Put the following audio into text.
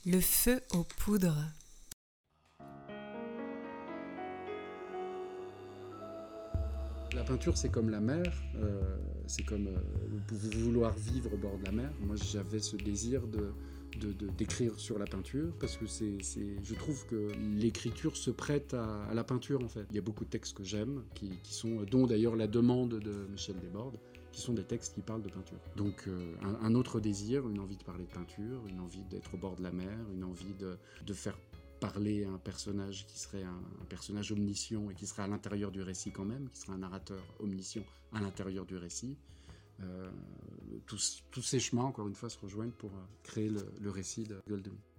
Le feu aux poudres. La peinture, c'est comme la mer, c'est comme vouloir vivre au bord de la mer. Moi, j'avais ce désir d'écrire sur la peinture parce que je trouve que l'écriture se prête à la peinture, en fait. Il y a beaucoup de textes que j'aime, qui sont, dont d'ailleurs La Demande de Michel Desbordes, qui sont des textes qui parlent de peinture. Donc un autre désir, une envie de parler de peinture, une envie d'être au bord de la mer, une envie de faire parler un personnage qui serait un personnage omniscient et qui serait à l'intérieur du récit quand même, qui serait un narrateur omniscient à l'intérieur du récit. Tous ces chemins, encore une fois, se rejoignent pour créer le récit de Goldoni.